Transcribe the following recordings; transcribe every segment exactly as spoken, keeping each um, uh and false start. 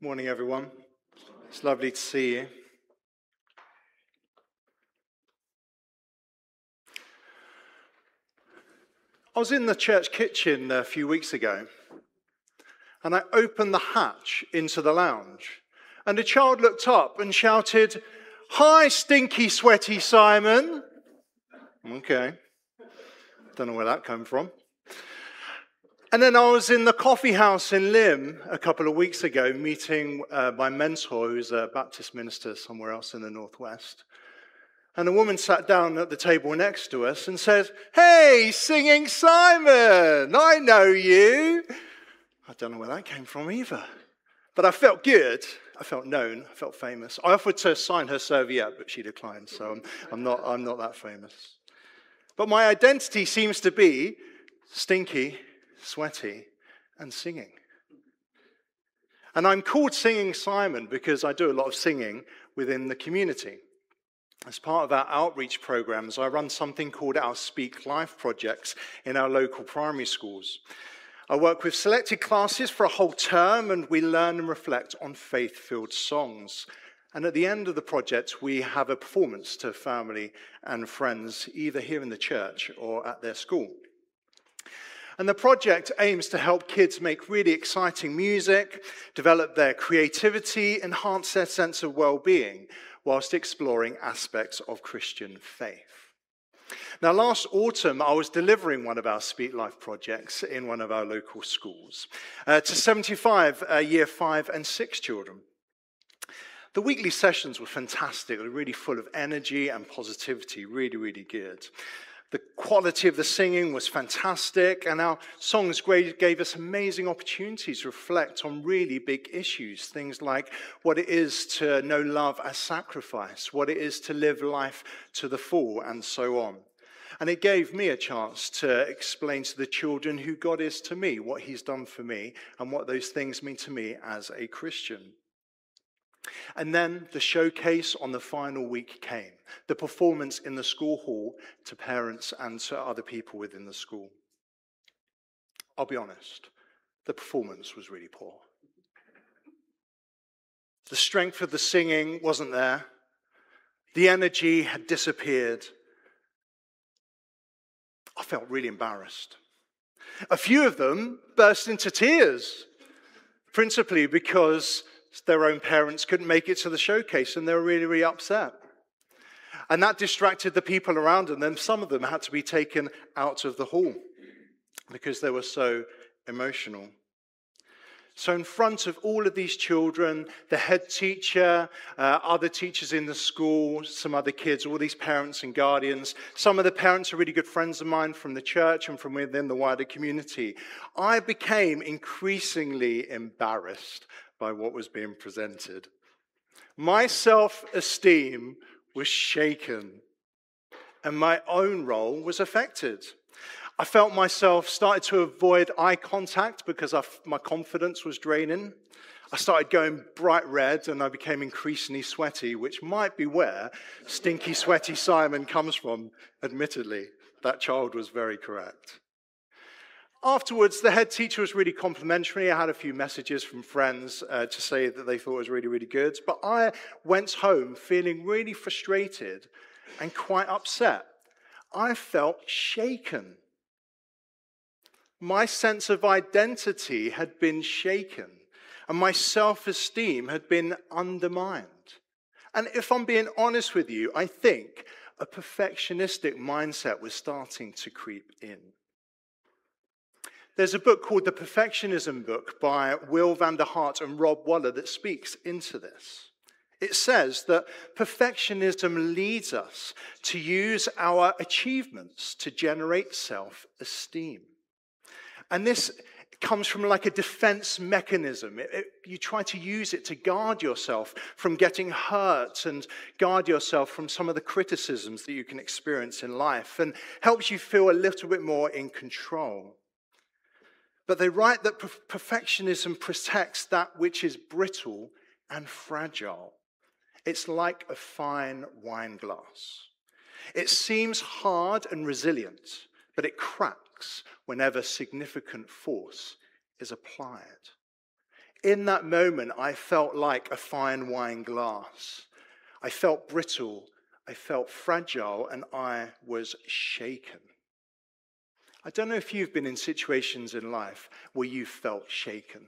Morning, everyone. It's lovely to see you. I was in the church kitchen a few weeks ago, and I opened the hatch into the lounge, and a child looked up and shouted, "Hi, stinky, sweaty Simon." Okay, don't know where that came from. And then I was in the coffee house in Lim a couple of weeks ago, meeting uh, my mentor, who's a Baptist minister somewhere else in the Northwest. And a woman sat down at the table next to us and said, "Hey, singing Simon, I know you." I don't know where that came from either. But I felt good. I felt known. I felt famous. I offered to sign her serviette, but she declined, so I'm, I'm, not, I'm not that famous. But my identity seems to be stinky, sweaty, and singing. And I'm called Singing Simon because I do a lot of singing within the community. As part of our outreach programs, I run something called our Speak Life projects in our local primary schools. I work with selected classes for a whole term, and we learn and reflect on faith-filled songs. And at the end of the project, we have a performance to family and friends, either here in the church or at their school. And the project aims to help kids make really exciting music, develop their creativity, enhance their sense of well-being, whilst exploring aspects of Christian faith. Now, last autumn, I was delivering one of our Speak Life projects in one of our local schools uh, to seventy-five uh, year five and six children. The weekly sessions were fantastic. They were really full of energy and positivity, really, really good. The quality of the singing was fantastic, and our songs gave us amazing opportunities to reflect on really big issues, things like what it is to know love as sacrifice, what it is to live life to the full, and so on. And it gave me a chance to explain to the children who God is to me, what he's done for me, and what those things mean to me as a Christian. And then the showcase on the final week came, the performance in the school hall to parents and to other people within the school. I'll be honest, the performance was really poor. The strength of the singing wasn't there. The energy had disappeared. I felt really embarrassed. A few of them burst into tears, principally because their own parents couldn't make it to the showcase, and they were really, really upset. And that distracted the people around them, and some of them had to be taken out of the hall because they were so emotional. So in front of all of these children, the head teacher, uh, other teachers in the school, some other kids, all these parents and guardians, some of the parents are really good friends of mine from the church and from within the wider community, I became increasingly embarrassed by what was being presented. My self-esteem was shaken, and my own role was affected. I felt myself started to avoid eye contact because I, my confidence was draining. I started going bright red, and I became increasingly sweaty, which might be where stinky, sweaty Simon comes from, admittedly. That child was very correct. Afterwards, the head teacher was really complimentary. I had a few messages from friends uh, to say that they thought it was really, really good. But I went home feeling really frustrated and quite upset. I felt shaken. My sense of identity had been shaken, and my self-esteem had been undermined. And if I'm being honest with you, I think a perfectionistic mindset was starting to creep in. There's a book called The Perfectionism Book by Will van der Hart and Rob Waller that speaks into this. It says that perfectionism leads us to use our achievements to generate self-esteem. And this comes from like a defense mechanism. It, it, you try to use it to guard yourself from getting hurt and guard yourself from some of the criticisms that you can experience in life, and helps you feel a little bit more in control. But they write that perfectionism protects that which is brittle and fragile. It's like a fine wine glass. It seems hard and resilient, but it cracks whenever significant force is applied. in that moment, I felt like a fine wine glass. I felt brittle, I felt fragile, and I was shaken. I don't know if you've been in situations in life where you felt shaken.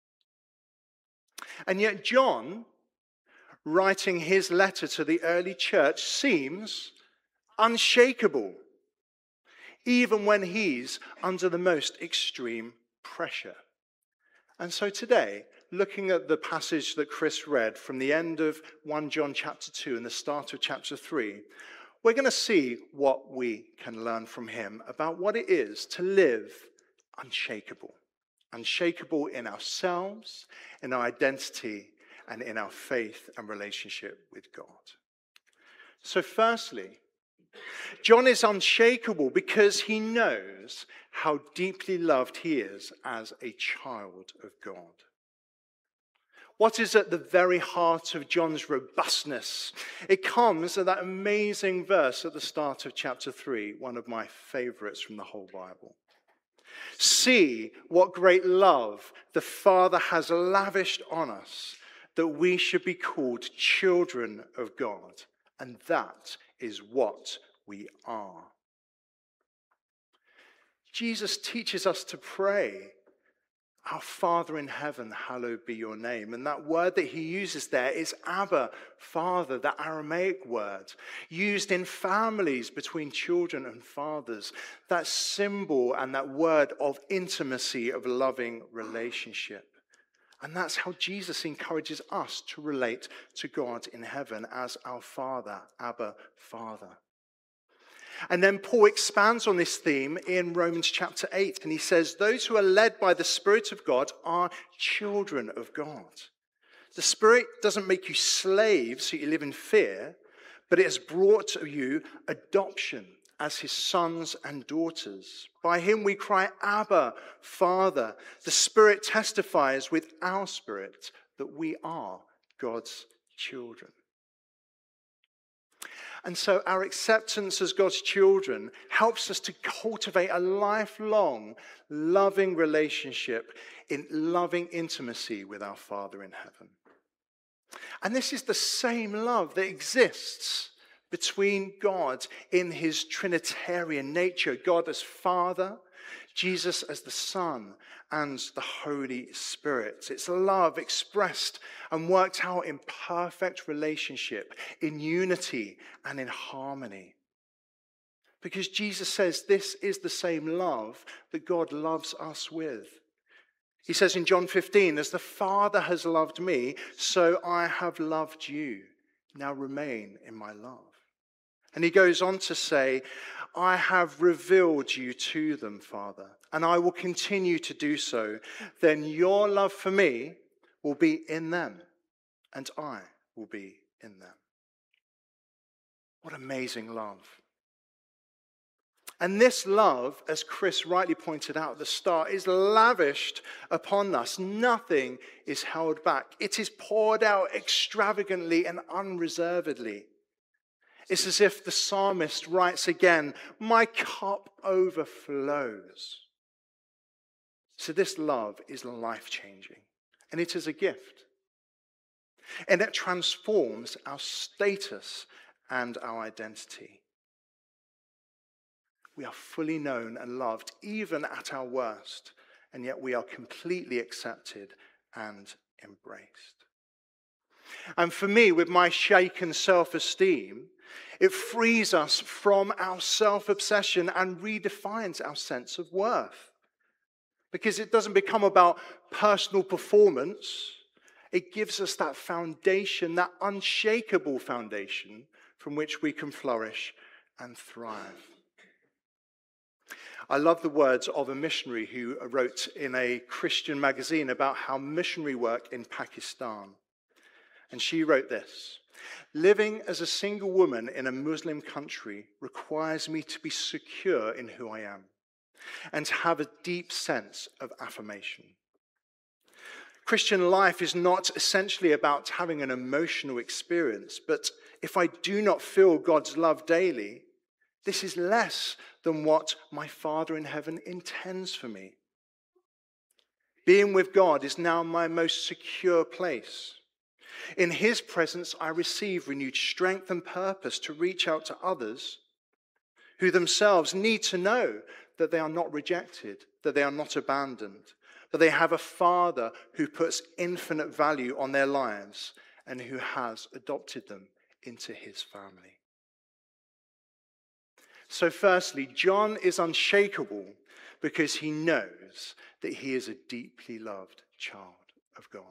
And yet John, writing his letter to the early church, seems unshakable, even when he's under the most extreme pressure. And so today, looking at the passage that Chris read from the end of First John chapter two and the start of chapter three, we're going to see what we can learn from him about what it is to live unshakable. Unshakable in ourselves, in our identity, and in our faith and relationship with God. So firstly, John is unshakable because he knows how deeply loved he is as a child of God. What is at the very heart of John's robustness? It comes at that amazing verse at the start of chapter three, one of my favorites from the whole Bible. See what great love the Father has lavished on us, that we should be called children of God. And that is what we are. Jesus teaches us to pray, our Father in heaven, hallowed be your name. And that word that he uses there is Abba, Father, that Aramaic word, used in families between children and fathers. That symbol and that word of intimacy, of loving relationship. And that's how Jesus encourages us to relate to God in heaven as our Father, Abba, Father. And then Paul expands on this theme in Romans chapter eight, and he says, those who are led by the Spirit of God are children of God. The Spirit doesn't make you slaves so you live in fear, but it has brought to you adoption as his sons and daughters. By him we cry, Abba, Father. The Spirit testifies with our spirit that we are God's children. And so our acceptance as God's children helps us to cultivate a lifelong, loving relationship in loving intimacy with our Father in heaven. And this is the same love that exists between God in his Trinitarian nature, God as Father, Jesus as the Son, and the Holy Spirit. It's love expressed and worked out in perfect relationship, in unity and in harmony. Because Jesus says this is the same love that God loves us with. He says in John fifteen, as the Father has loved me, so I have loved you. Now remain in my love. And he goes on to say, I have revealed you to them, Father, and I will continue to do so. Then your love for me will be in them, and I will be in them. What amazing love. And this love, as Chris rightly pointed out at the start, is lavished upon us. Nothing is held back. It is poured out extravagantly and unreservedly. It's as if the psalmist writes again, my cup overflows. So this love is life-changing, and it is a gift. And it transforms our status and our identity. We are fully known and loved, even at our worst, and yet we are completely accepted and embraced. And for me, with my shaken self-esteem, it frees us from our self-obsession and redefines our sense of worth. Because it doesn't become about personal performance. It gives us that foundation, that unshakable foundation from which we can flourish and thrive. I love the words of a missionary who wrote in a Christian magazine about how missionary work in Pakistan. And she wrote this, living as a single woman in a Muslim country requires me to be secure in who I am and to have a deep sense of affirmation. Christian life is not essentially about having an emotional experience, but if I do not feel God's love daily, this is less than what my Father in heaven intends for me. Being with God is now my most secure place. In his presence, I receive renewed strength and purpose to reach out to others who themselves need to know that they are not rejected, that they are not abandoned, that they have a Father who puts infinite value on their lives and who has adopted them into his family. So firstly, John is unshakable because he knows that he is a deeply loved child of God.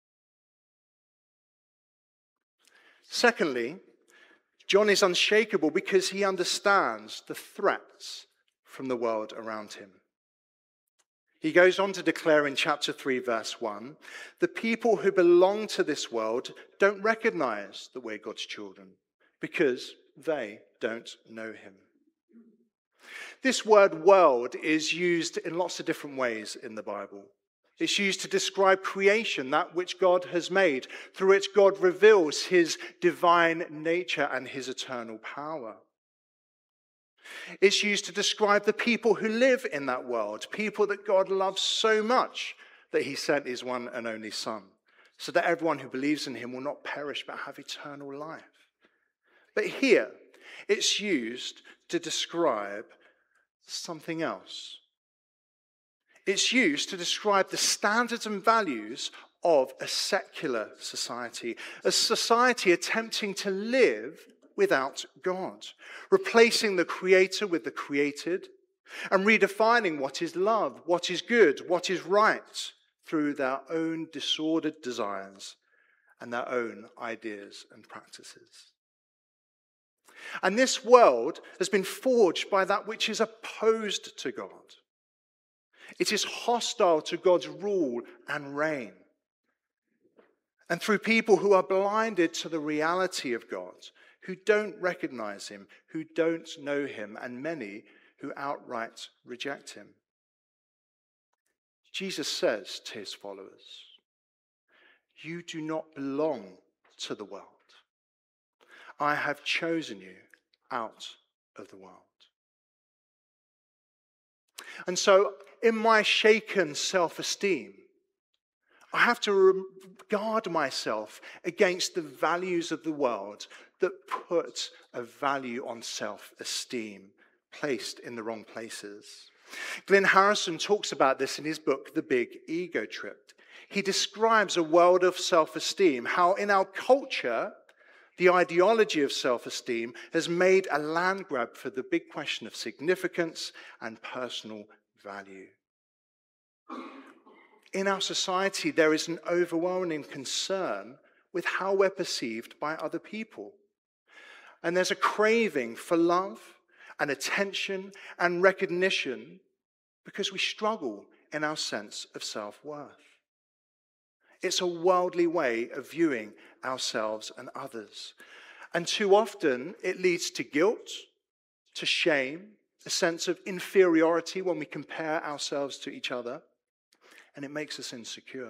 Secondly, John is unshakable because he understands the threats from the world around him. He goes on to declare in chapter three, verse one, the people who belong to this world don't recognize that we're God's children because they don't know him. This word world is used in lots of different ways in the Bible. It's used to describe creation, that which God has made, through which God reveals his divine nature and his eternal power. It's used to describe the people who live in that world, people that God loves so much that he sent his one and only Son, so that everyone who believes in him will not perish but have eternal life. But here, it's used to describe something else. It's used to describe the standards and values of a secular society, a society attempting to live without God, replacing the creator with the created, and redefining what is love, what is good, what is right, through their own disordered desires and their own ideas and practices. And this world has been forged by that which is opposed to God. It is hostile to God's rule and reign. And through people who are blinded to the reality of God, who don't recognize him, who don't know him, and many who outright reject him. Jesus says to his followers, you do not belong to the world. I have chosen you out of the world. And so, in my shaken self-esteem, I have to guard myself against the values of the world that put a value on self-esteem placed in the wrong places. Glenn Harrison talks about this in his book, The Big Ego Trip. He describes a world of self-esteem, how in our culture, the ideology of self-esteem has made a land grab for the big question of significance and personal value. In our society, there is an overwhelming concern with how we're perceived by other people. And there's a craving for love and attention and recognition because we struggle in our sense of self-worth. It's a worldly way of viewing ourselves and others. And too often, it leads to guilt, to shame, a sense of inferiority when we compare ourselves to each other, and it makes us insecure.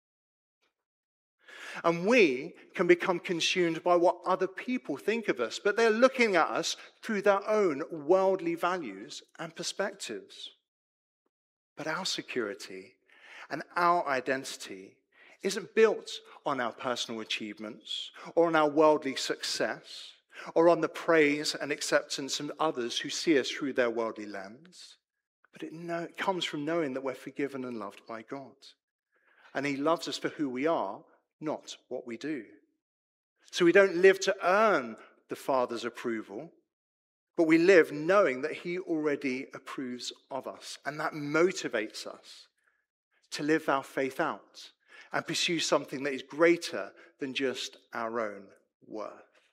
And we can become consumed by what other people think of us, but they're looking at us through their own worldly values and perspectives. But our security and our identity isn't built on our personal achievements or on our worldly success or on the praise and acceptance of others who see us through their worldly lens. But it, know, it comes from knowing that we're forgiven and loved by God. And he loves us for who we are, not what we do. So we don't live to earn the Father's approval, but we live knowing that he already approves of us. And that motivates us to live our faith out and pursue something that is greater than just our own worth.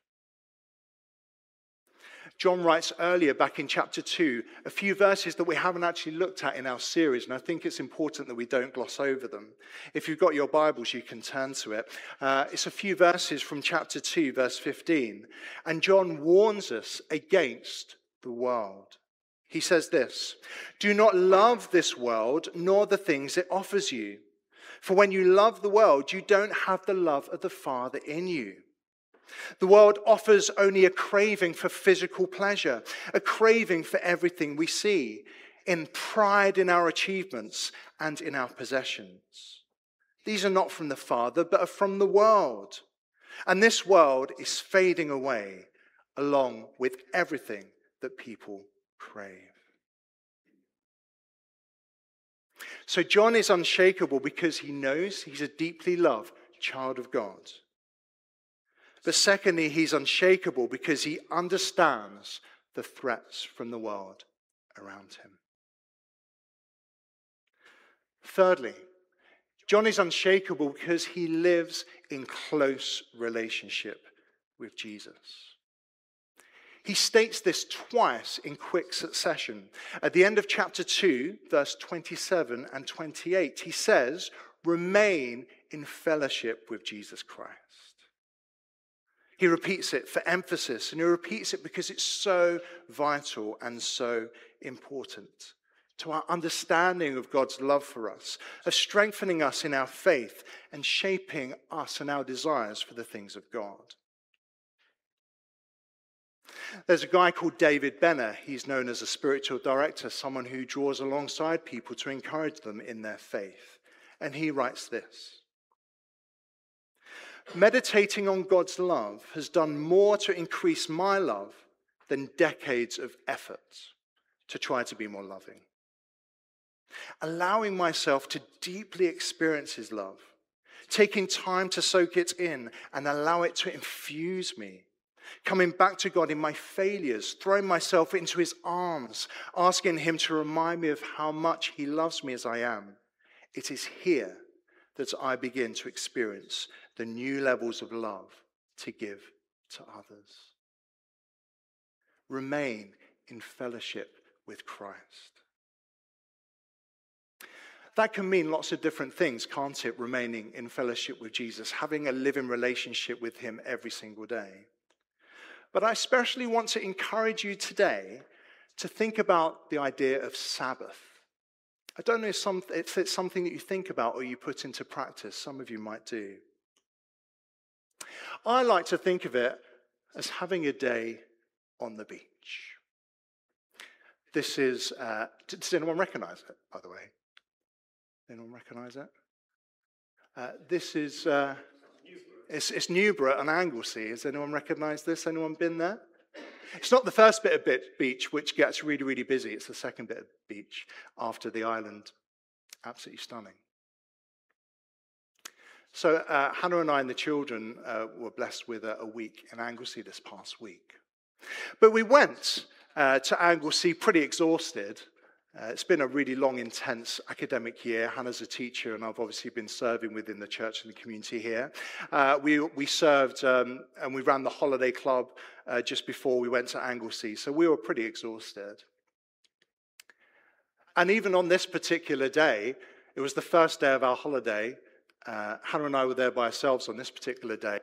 John writes earlier, back in chapter two, a few verses that we haven't actually looked at in our series, and I think it's important that we don't gloss over them. If you've got your Bibles, you can turn to it. Uh, it's a few verses from chapter two, verse fifteen, and John warns us against the world. He says this, "Do not love this world, nor the things it offers you. For when you love the world, you don't have the love of the Father in you. The world offers only a craving for physical pleasure, a craving for everything we see. in pride in our achievements and in our possessions. These are not from the Father, but are from the world. And this world is fading away along with everything that people crave. So John is unshakable because he knows he's a deeply loved child of God. But secondly, he's unshakable because he understands the threats from the world around him. Thirdly, John is unshakable because he lives in close relationship with Jesus. He states this twice in quick succession. At the end of chapter two, verse twenty-seven and twenty-eight, he says, "Remain in fellowship with Jesus Christ." He repeats it for emphasis, and he repeats it because it's so vital and so important to our understanding of God's love for us, of strengthening us in our faith and shaping us and our desires for the things of God. There's a guy called David Benner. He's known as a spiritual director, someone who draws alongside people to encourage them in their faith. And he writes this: "Meditating on God's love has done more to increase my love than decades of effort to try to be more loving. Allowing myself to deeply experience his love, taking time to soak it in and allow it to infuse me, coming back to God in my failures, throwing myself into his arms, asking him to remind me of how much he loves me as I am. It is here that I begin to experience the new levels of love to give to others." Remain in fellowship with Christ. That can mean lots of different things, can't it? Remaining in fellowship with Jesus, having a living relationship with him every single day. But I especially want to encourage you today to think about the idea of Sabbath. I don't know if it's something that you think about or you put into practice. Some of you might do. I like to think of it as having a day on the beach. This is, uh, does anyone recognize it, by the way? Anyone recognize it? Uh, this is, uh, it's, it's Newborough and Anglesey. Has anyone recognized this? Anyone been there? It's not the first bit of bit beach, which gets really, really busy. It's the second bit of beach after the island. Absolutely stunning. So uh, Hannah and I and the children uh, were blessed with a, a week in Anglesey this past week. But we went uh, to Anglesey pretty exhausted. Uh, it's been a really long, intense academic year. Hannah's a teacher, and I've obviously been serving within the church and the community here. Uh, we, we served um, and we ran the holiday club uh, just before we went to Anglesey, so we were pretty exhausted. And even on this particular day, it was the first day of our holiday. Uh, Hannah and I were there by ourselves on this particular day.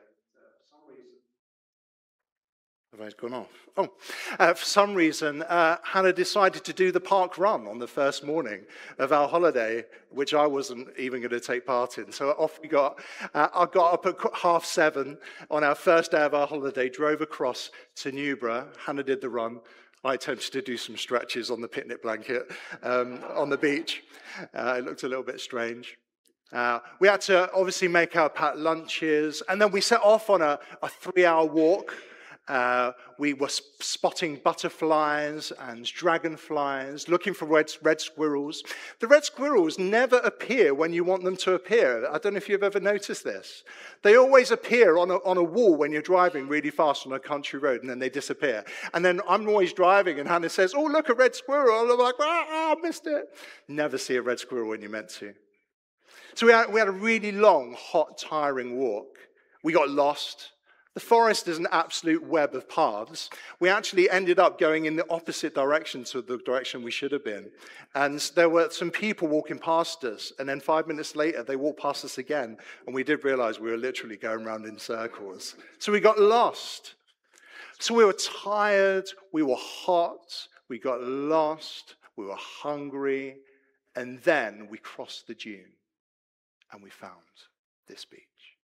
Have I gone off? Oh, uh, for some reason, uh, Hannah decided to do the park run on the first morning of our holiday, which I wasn't even going to take part in. So off we got. Uh, I got up at half seven on our first day of our holiday, drove across to Newborough. Hannah did the run. I attempted to do some stretches on the picnic blanket um, on the beach. Uh, it looked a little bit strange. Uh, we had to obviously make our packed lunches, and then we set off on a, a three-hour walk. Uh, we were spotting butterflies and dragonflies, looking for red, red squirrels. The red squirrels never appear when you want them to appear. I don't know if you've ever noticed this. They always appear on a, on a wall when you're driving really fast on a country road, and then they disappear. And then I'm always driving, and Hannah says, "Oh, look, a red squirrel." And I'm like, "Ah, I missed it." Never see a red squirrel when you're meant to. So we had, we had a really long, hot, tiring walk. We got lost. The forest is an absolute web of paths. We actually ended up going in the opposite direction to the direction we should have been. And there were some people walking past us, and then five minutes later, they walked past us again, and we did realize we were literally going around in circles. So we got lost. So we were tired, we were hot, we got lost, we were hungry, and then we crossed the dune, and we found this beach.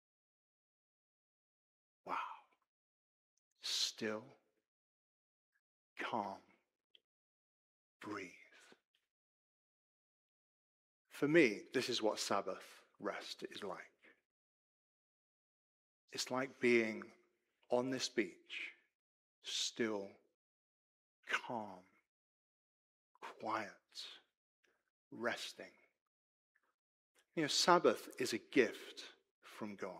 Wow. Still, calm, breathe. For me, this is what Sabbath rest is like. It's like being on this beach, still, calm, quiet, resting. You know, Sabbath is a gift from God.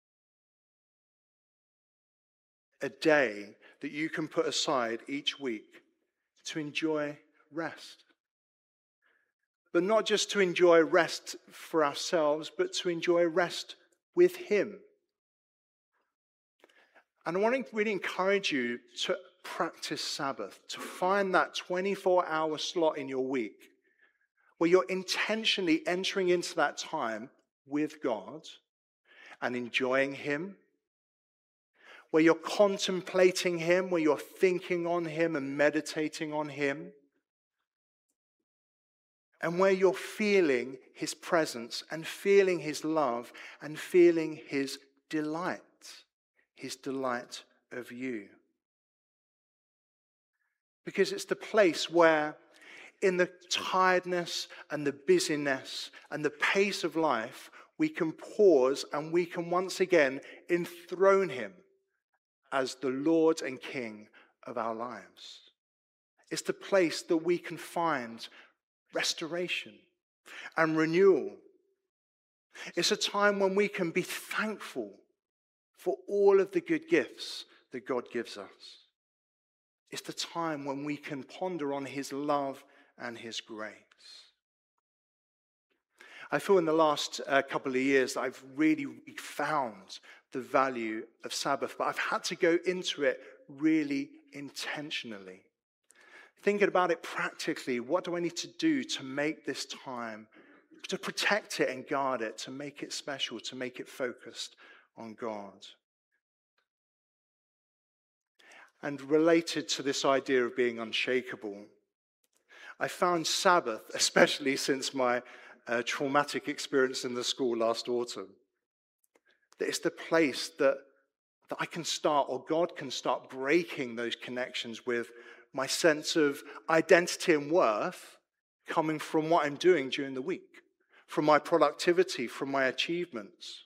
A day that you can put aside each week to enjoy rest. But not just to enjoy rest for ourselves, but to enjoy rest with Him. And I want to really encourage you to practice Sabbath, to find that twenty-four hour slot in your week where you're intentionally entering into that time with God and enjoying Him, where you're contemplating Him, where you're thinking on Him and meditating on Him, and where you're feeling His presence and feeling His love and feeling His delight, His delight of you. Because it's the place where, in the tiredness and the busyness and the pace of life, we can pause and we can once again enthrone Him as the Lord and King of our lives. It's the place that we can find restoration and renewal. It's a time when we can be thankful for all of the good gifts that God gives us. It's the time when we can ponder on His love and His grace. I feel in the last uh, couple of years that I've really found the value of Sabbath, but I've had to go into it really intentionally. Thinking about it practically, what do I need to do to make this time, to protect it and guard it, to make it special, to make it focused on God? And related to this idea of being unshakable, I found Sabbath, especially since my uh, traumatic experience in the school last autumn, that it's the place that, that I can start, or God can start breaking those connections with my sense of identity and worth coming from what I'm doing during the week, from my productivity, from my achievements.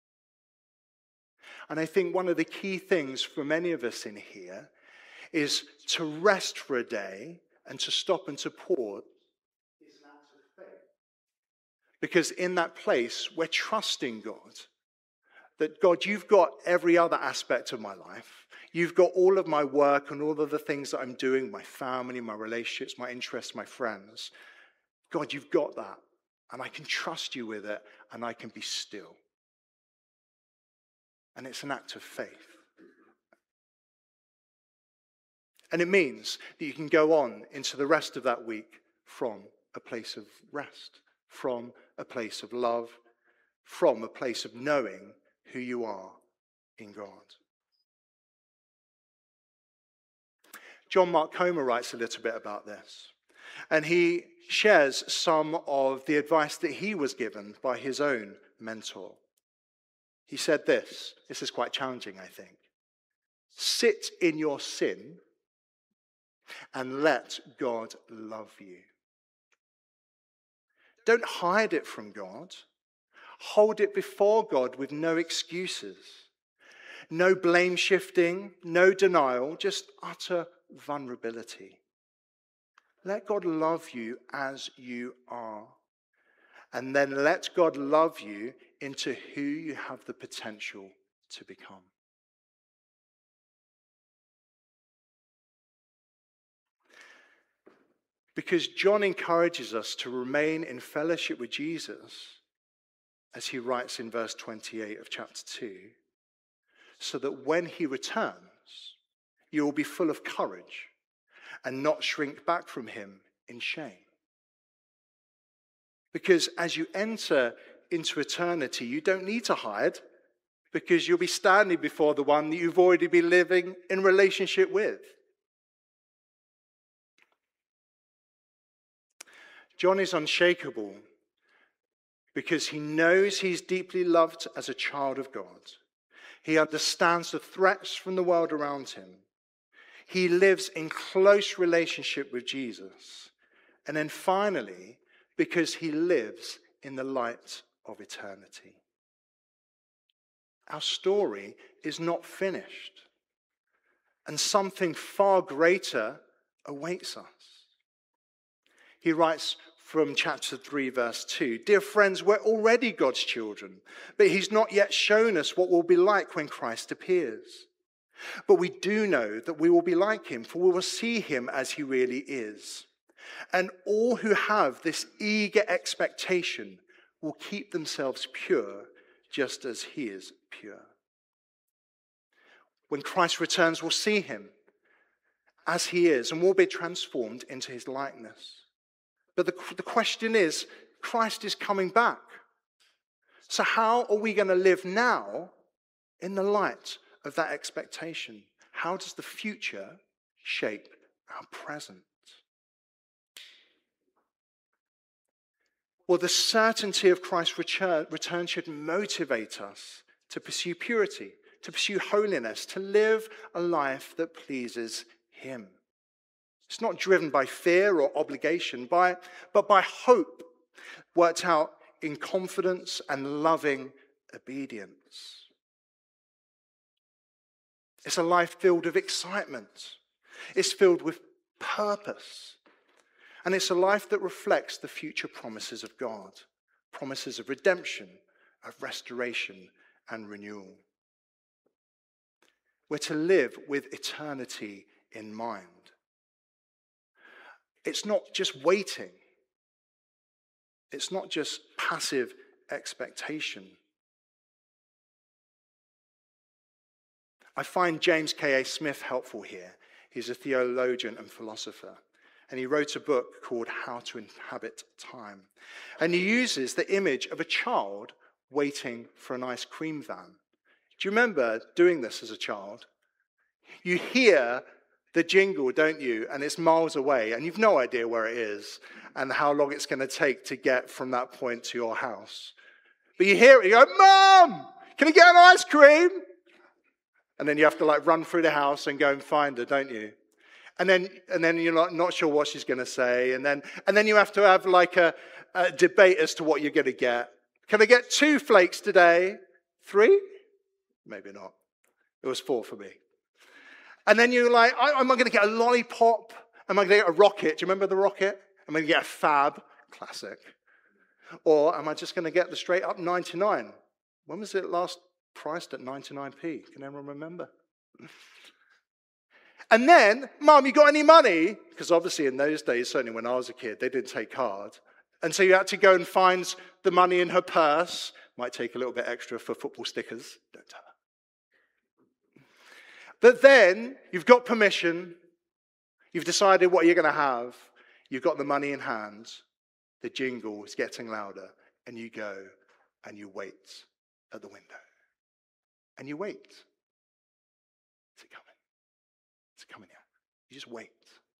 And I think one of the key things for many of us in here is to rest for a day and to stop and to pause is an act of faith. Because in that place, we're trusting God. That God, you've got every other aspect of my life. You've got all of my work and all of the things that I'm doing, my family, my relationships, my interests, my friends. God, you've got that. And I can trust you with it, and I can be still. And it's an act of faith. And it means that you can go on into the rest of that week from a place of rest, from a place of love, from a place of knowing who you are in God. John Mark Comer writes a little bit about this. And he shares some of the advice that he was given by his own mentor. He said this. This is quite challenging, I think. Sit in your sin and let God love you. Don't hide it from God. Hold it before God with no excuses. No blame shifting, no denial, just utter vulnerability. Let God love you as you are. And then let God love you into who you have the potential to become. Because John encourages us to remain in fellowship with Jesus, as he writes in verse twenty-eight of chapter two, so that when he returns, you will be full of courage and not shrink back from him in shame. Because as you enter into eternity, you don't need to hide, because you'll be standing before the one that you've already been living in relationship with. John is unshakable because he knows he's deeply loved as a child of God. He understands the threats from the world around him. He lives in close relationship with Jesus. And then finally, because he lives in the light of eternity. Our story is not finished, and something far greater awaits us. He writes from chapter three, verse two, "Dear friends, we're already God's children, but he's not yet shown us what we'll be like when Christ appears. But we do know that we will be like him, for we will see him as he really is. And all who have this eager expectation will keep themselves pure, just as he is pure." When Christ returns, we'll see him as he is, and we'll be transformed into his likeness. But the, the question is, Christ is coming back. So how are we going to live now in the light of that expectation? How does the future shape our present? Well, the certainty of Christ's return, return should motivate us to pursue purity, to pursue holiness, to live a life that pleases him. It's not driven by fear or obligation, by, but by hope worked out in confidence and loving obedience. It's a life filled with excitement. It's filled with purpose. And it's a life that reflects the future promises of God, promises of redemption, of restoration and renewal. We're to live with eternity in mind. It's not just waiting. It's not just passive expectation. I find James K A Smith helpful here. He's a theologian and philosopher. And he wrote a book called How to Inhabit Time. And he uses the image of a child waiting for an ice cream van. Do you remember doing this as a child? You hear the jingle, don't you? And it's miles away, and you've no idea where it is and how long it's going to take to get from that point to your house. But you hear it, you go, "Mom, can I get an ice cream?" And then you have to like run through the house and go and find her, don't you? And then, and then you're not, not sure what she's going to say. And then, and then you have to have like a, a debate as to what you're going to get. Can I get two flakes today? Three? Maybe not. It was four for me. And then you're like, am I going to get a lollipop? Am I going to get a rocket? Do you remember the rocket? Am I going to get a fab? Classic. Or am I just going to get the straight up ninety-nine? When was it last priced at ninety-nine p? Can anyone remember? And then, "Mum, you got any money?" Because obviously in those days, certainly when I was a kid, they didn't take card. And so you had to go and find the money in her purse. Might take a little bit extra for football stickers. Don't tell her. But then you've got permission. You've decided what you're going to have. You've got the money in hand. The jingle is getting louder. And you go and you wait at the window. And you wait. Is it coming? Is it coming yet? You just wait.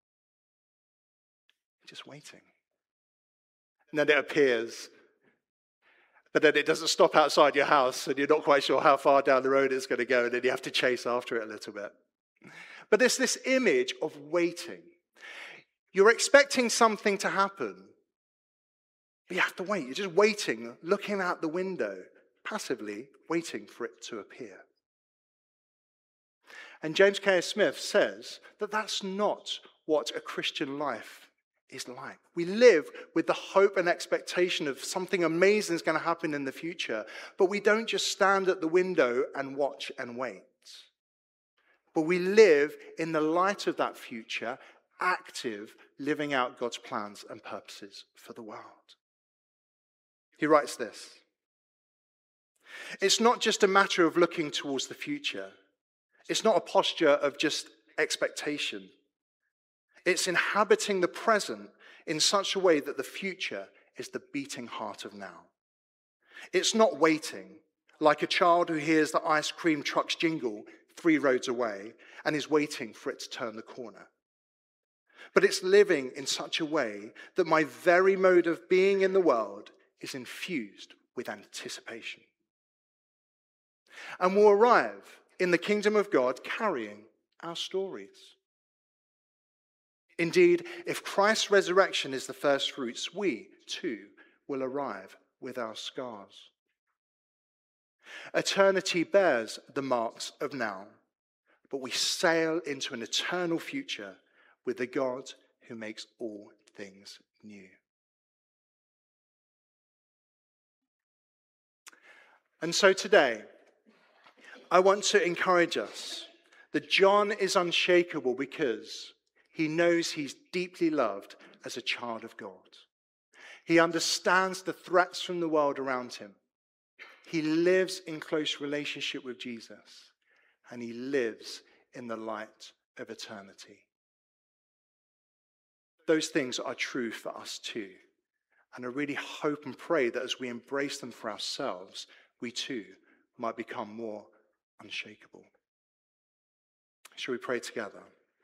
You're just waiting. And then it appears. But then it doesn't stop outside your house, and you're not quite sure how far down the road it's going to go, and then you have to chase after it a little bit. But there's this image of waiting. You're expecting something to happen, but you have to wait. You're just waiting, looking out the window, passively waiting for it to appear. And James K A Smith says that that's not what a Christian life is like. We live with the hope and expectation of something amazing is going to happen in the future, but we don't just stand at the window and watch and wait. But we live in the light of that future, active, living out God's plans and purposes for the world. He writes this: "It's not just a matter of looking towards the future. It's not a posture of just expectation. It's inhabiting the present in such a way that the future is the beating heart of now. It's not waiting like a child who hears the ice cream truck's jingle three roads away and is waiting for it to turn the corner. But it's living in such a way that my very mode of being in the world is infused with anticipation. And we'll arrive in the kingdom of God carrying our stories. Indeed, if Christ's resurrection is the first fruits, we too will arrive with our scars. Eternity bears the marks of now, but we sail into an eternal future with the God who makes all things new. And so today, I want to encourage us that John is unshakable because he knows he's deeply loved as a child of God. He understands the threats from the world around him. He lives in close relationship with Jesus, and he lives in the light of eternity. Those things are true for us too. And I really hope and pray that as we embrace them for ourselves, we too might become more unshakable. Shall we pray together?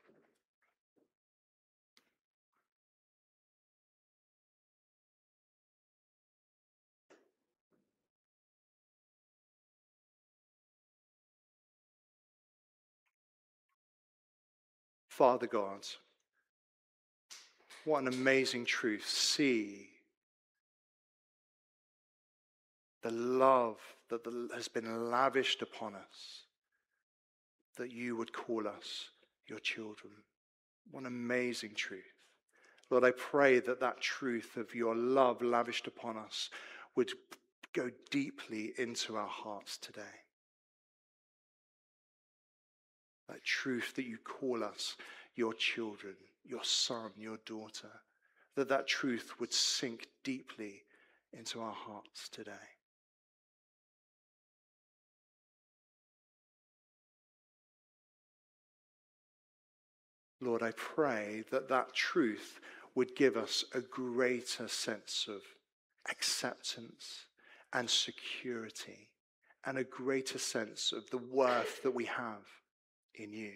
Father God, what an amazing truth. See the love that has been lavished upon us, that you would call us your children. What an amazing truth. Lord, I pray that that truth of your love lavished upon us would go deeply into our hearts today. That truth that you call us your children, your son, your daughter, that that truth would sink deeply into our hearts today. Lord, I pray that that truth would give us a greater sense of acceptance and security and a greater sense of the worth that we have in you.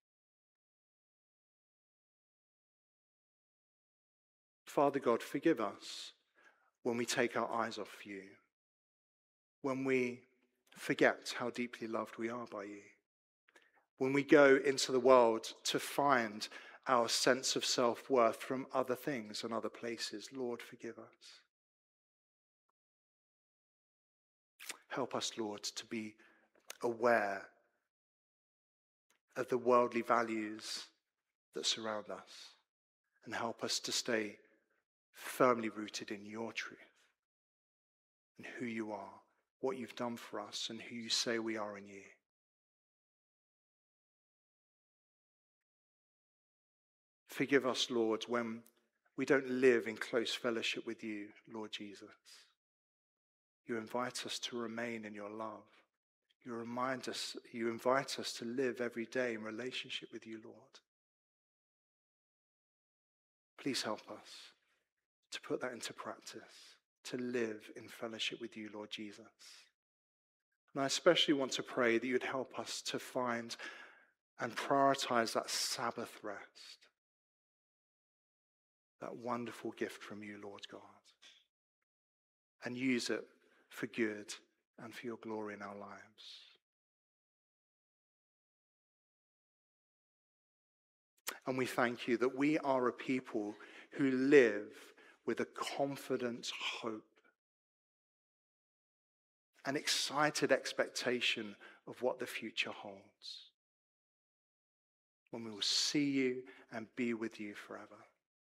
Father God, forgive us when we take our eyes off you, when we forget how deeply loved we are by you, when we go into the world to find our sense of self-worth from other things and other places. Lord, forgive us. Help us, Lord, to be aware of the worldly values that surround us, and help us to stay firmly rooted in your truth and who you are, what you've done for us, and who you say we are in you. Forgive us, Lord, when we don't live in close fellowship with you, Lord Jesus. You invite us to remain in your love. You remind us, you invite us to live every day in relationship with you, Lord. Please help us to put that into practice, to live in fellowship with you, Lord Jesus. And I especially want to pray that you'd help us to find and prioritize that Sabbath rest, that wonderful gift from you, Lord God, and use it for good and for your glory in our lives. And we thank you that we are a people who live with a confident hope, an excited expectation of what the future holds, when we will see you and be with you forever.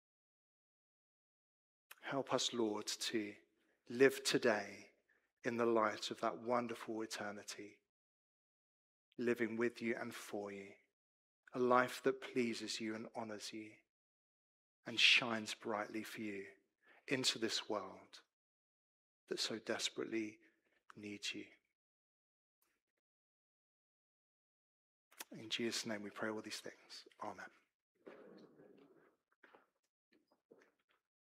Help us, Lord, to live today in the light of that wonderful eternity, living with you and for you, a life that pleases you and honors you and shines brightly for you into this world that so desperately needs you. In Jesus' name we pray all these things. Amen.